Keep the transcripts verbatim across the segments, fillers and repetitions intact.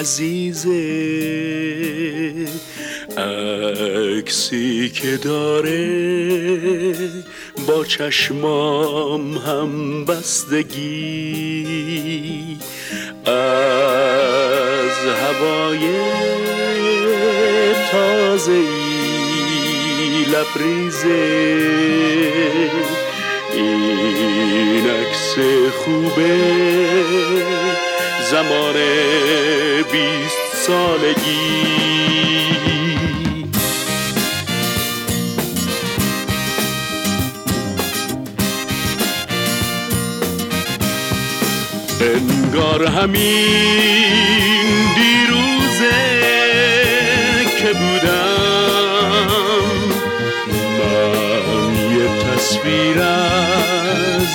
عزیزه، عکسی که داره با چشمام هم بستگی، از هوای تازه‌ای لبریزه. این عکس خوبه زمان بیست سالگی. انگار همین دیروزه که بودم من یه تصویر از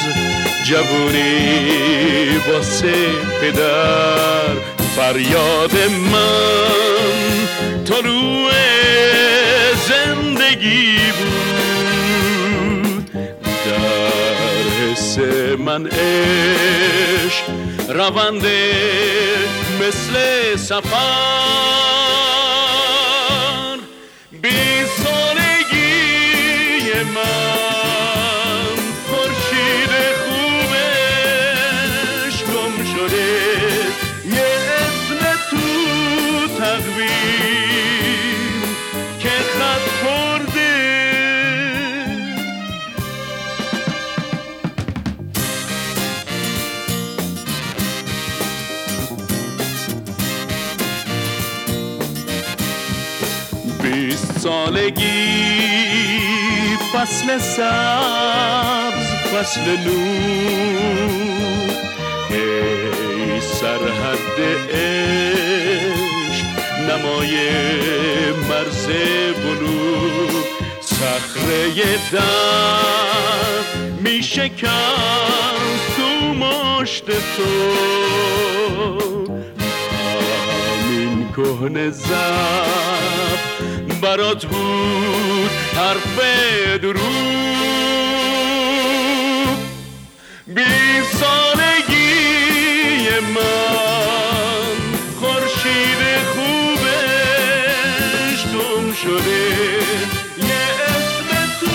جوونی واسه پدر، فریاد من طلوع زندگی بود. در حس من عشق رونده مثل سفر، بیست سالگی من خورشید خوبش گم شده، یه اسم تو تقویم که خط خورده. بیست سالگی فصل سبز، فصل نور، ای سرحد عشق نمای مرز بلور. صخره دم می شکست تو مشت تو، همین کهنه زب برات بود حرف دروغ. بیست سالگی من خورشید خوبش گم شده، یه اسم تو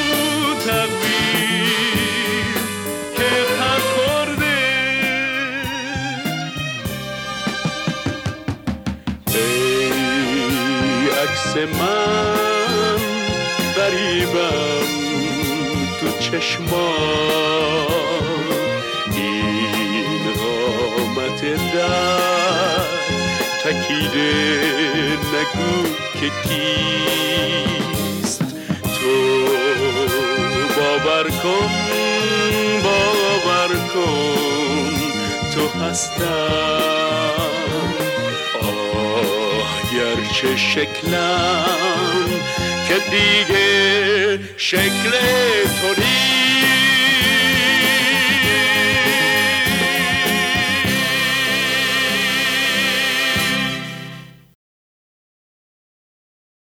تقویم که خط خورده. ای عکس من غریبم تو چشمان، این قامت در تکیده نگو که کیست. تو باور کن باور کن تو هستم، آه گرچه شکلم که دیگه شکل تو نیست.